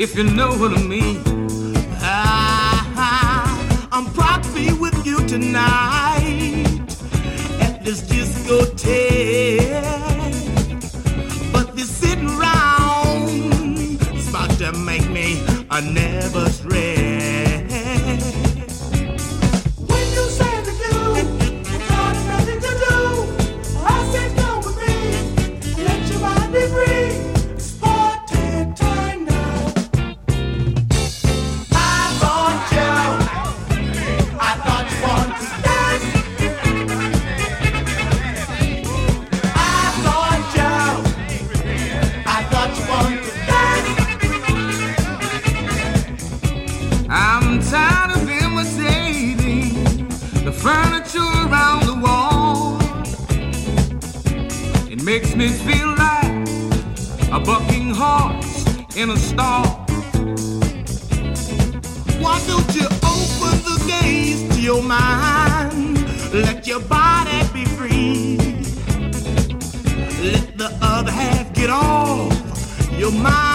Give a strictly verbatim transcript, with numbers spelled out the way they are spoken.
if you know what I mean. I, I'm proud to be with you tonight at this discotheque, but this sitting around is about to make me a nervous wreck. When you say to do, you got nothing to do. I said come with me, let your mind be free. Tired of imitating the furniture around the wall. It makes me feel like a bucking horse in a stall. Why don't you open the gates to your mind? Let your body be free. Let the other half get off your mind.